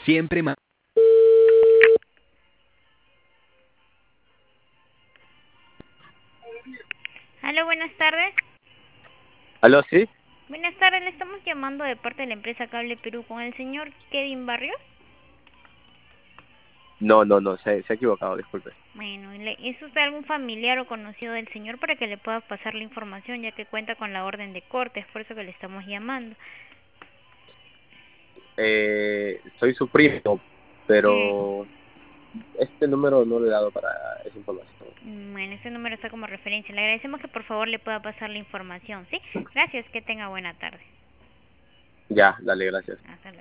Siempre más. Aló, buenas tardes. ¿Aló, sí? Buenas tardes, le estamos llamando de parte de la empresa Cable Perú con el señor Kevin Barrios. No, se ha equivocado, disculpe. Bueno, ¿es usted algún familiar o conocido del señor para que le pueda pasar la información, ya que cuenta con la orden de corte? Es por eso que le estamos llamando. Soy su primo, Mm, pero este número no le he dado para esa información. bueno, este número está como referencia. Le agradecemos que por favor le pueda pasar la información, ¿sí? Gracias, que tenga buena tarde. Ya, dale, gracias. Hasta luego.